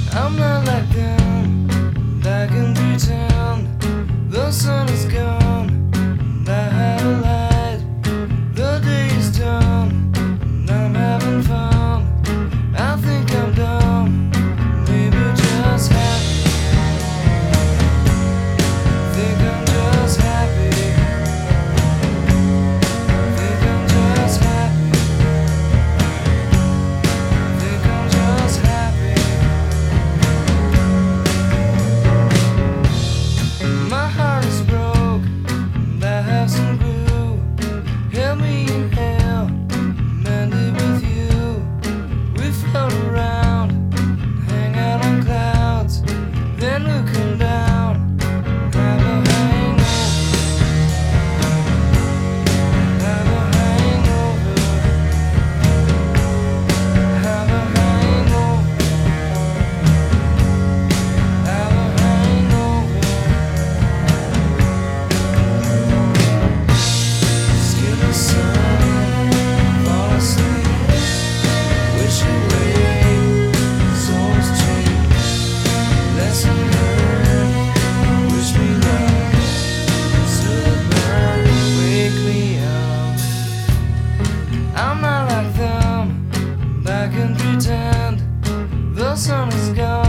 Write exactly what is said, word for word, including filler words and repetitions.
I'm not like them, I can pretend. The sun is gone, and I had a light. The day is done, and I'm having fun. I think I'm dumb, maybe just happy. Think I'm just happy. Think I'm just happy. Think I'm just happy. My heart is broke, and I have some glue. Help me inhale, mend it with you. We float around, hang out on clouds, then looking down, have a hangover. Have a hangover. Have a hangover. Have a hangover. Skin the sun, fall asleep, wish away, souls change, lesson learned, wish me luck, still burn, wake me up. I'm not like them, I can pretend. The sun is gone.